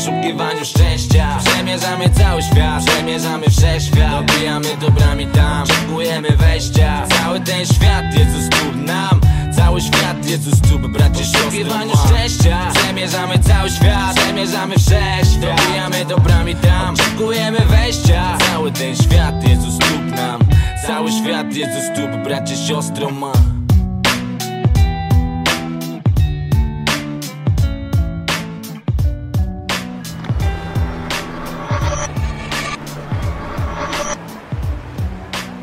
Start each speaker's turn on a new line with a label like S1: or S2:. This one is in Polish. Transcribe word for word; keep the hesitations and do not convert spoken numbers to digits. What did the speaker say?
S1: poszukiwaniu szczęścia. Przemierzamy cały świat, przemierzamy wszechświat. Dobijamy dobrami tam, oczekujemy wejścia. Cały ten świat jest u stóp nam, cały świat jest u stóp, bracie, siostry. Poszukiwaniu szczęścia, przemierzamy cały świat, przemierzamy wszechświat. Dobijamy dobrami tam, oczekujemy wejścia. Cały ten świat jest u stóp nam, cały świat jest u stóp, bracie, siostro, ma.